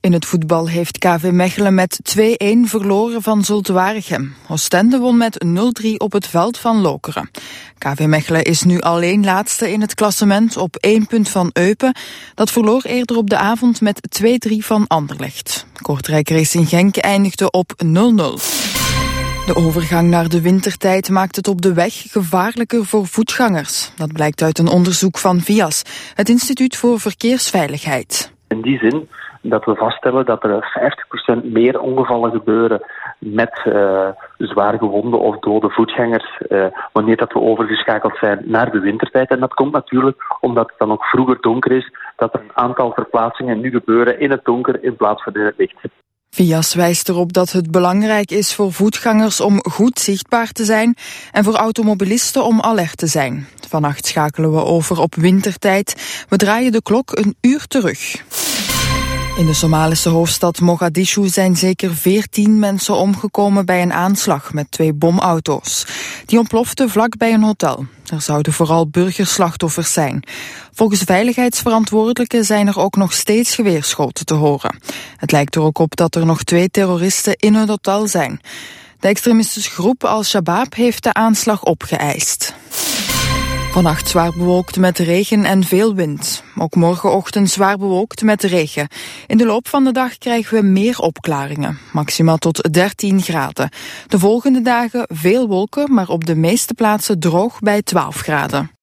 In het voetbal heeft KV Mechelen met 2-1 verloren van Zulte Waregem. Oostende won met 0-3 op het veld van Lokeren. KV Mechelen is nu alleen laatste in het klassement op 1 punt van Eupen. Dat verloor eerder op de avond met 2-3 van Anderlecht. Kortrijk Racing Genk eindigde op 0-0. De overgang naar de wintertijd maakt het op de weg gevaarlijker voor voetgangers. Dat blijkt uit een onderzoek van VIAS, het Instituut voor Verkeersveiligheid. In die zin dat we vaststellen dat er 50% meer ongevallen gebeuren met zwaar gewonde of dode voetgangers wanneer dat we overgeschakeld zijn naar de wintertijd. En dat komt natuurlijk omdat het dan nog vroeger donker is, dat er een aantal verplaatsingen nu gebeuren in het donker in plaats van in het licht. VIAS wijst erop dat het belangrijk is voor voetgangers om goed zichtbaar te zijn en voor automobilisten om alert te zijn. Vannacht schakelen we over op wintertijd. We draaien de klok een uur terug. In de Somalische hoofdstad Mogadishu zijn zeker 14 mensen omgekomen bij een aanslag met 2 bomauto's. Die ontploften vlak bij een hotel. Er zouden vooral burgerslachtoffers zijn. Volgens veiligheidsverantwoordelijken zijn er ook nog steeds geweerschoten te horen. Het lijkt er ook op dat er nog 2 terroristen in het hotel zijn. De extremistische groep Al-Shabaab heeft de aanslag opgeëist. Vannacht zwaar bewolkt met regen en veel wind. Ook morgenochtend zwaar bewolkt met regen. In de loop van de dag krijgen we meer opklaringen. Maximaal tot 13 graden. De volgende dagen veel wolken, maar op de meeste plaatsen droog bij 12 graden.